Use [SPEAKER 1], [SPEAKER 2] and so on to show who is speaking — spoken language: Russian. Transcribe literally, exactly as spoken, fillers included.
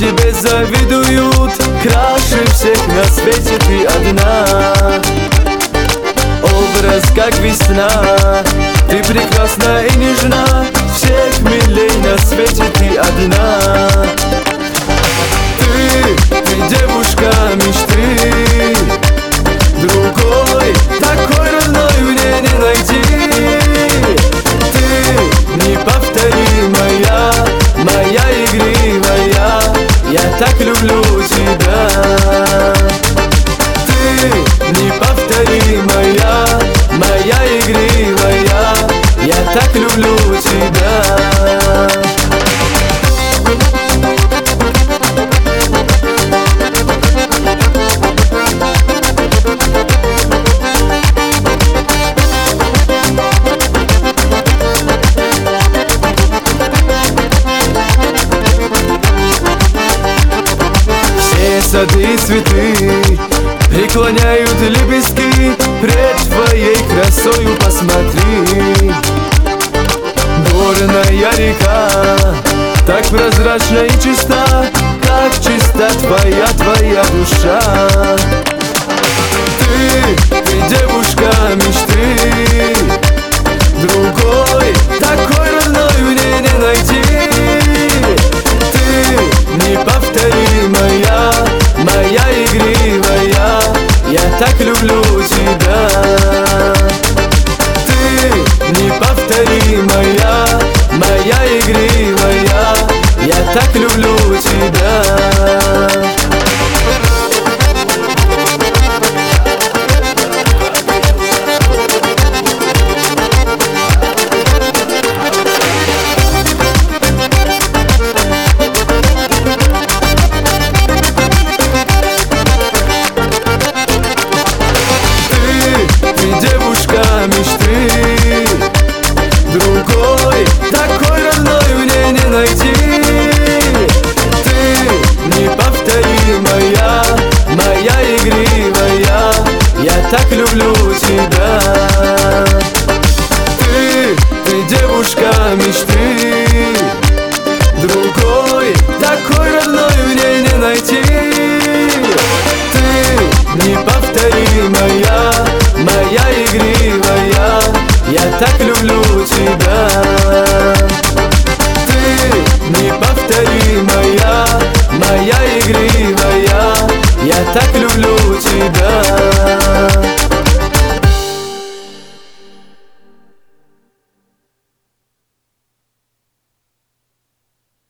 [SPEAKER 1] тебе завидуют, краше всех на свете ты одна. Образ как весна, ты прекрасна и нежна, всех милей на свете ты одна. Ты, ты девушка мечты, другой такой родной мне не найти. Ты неповторимая, моя игривая, я так люблю тебя. Ты неповторимая, моя игривая, я так люблю тебя. Сады и цветы преклоняют лепестки пред твоей красою, посмотри. Горная река так прозрачна и чиста, как чиста твоя, твоя душа. Ты, ты девушка мечты, другой такой родной мне не найти. Ты неповторимая, моя игривая, я так люблю тебя. Ты неповторимая, моя игривая, я так люблю тебя. Мечты, другой такой родной мне не найти. Ты неповторимая, моя игривая, я так люблю тебя. Ты, ты девушка мечты, другой такой родной мне не найти. Ты неповторимая, моя игривая, я так люблю